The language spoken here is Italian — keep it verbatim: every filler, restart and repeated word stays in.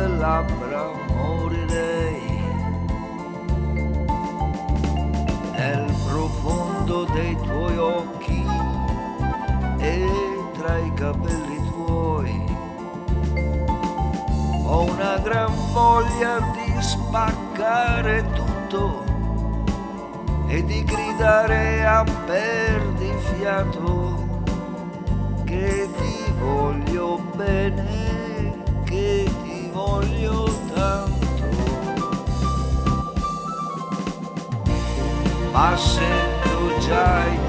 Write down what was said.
tue labbra morirei, nel profondo dei tuoi occhi e tra i capelli tuoi ho una gran voglia di spaccare tutto e di gridare a perdifiato che ti voglio bene, che ti voglio tanto. Ma sento già i